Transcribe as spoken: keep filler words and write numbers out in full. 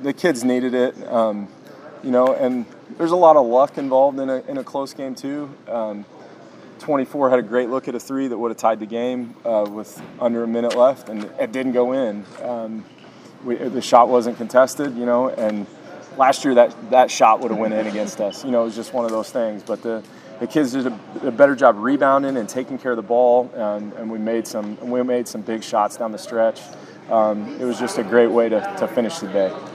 the kids needed it, um, you know, and there's a lot of luck involved in a in a close game too. Um, twenty-four had a great look at a three that would have tied the game uh, with under a minute left, and it didn't go in. Um, we, the shot wasn't contested, you know, and last year that, that shot would have went in against us. You know, it was just one of those things. But the, the kids did a, a better job rebounding and taking care of the ball, and, and we made some we made some big shots down the stretch. Um, it was just a great way to, to finish the day.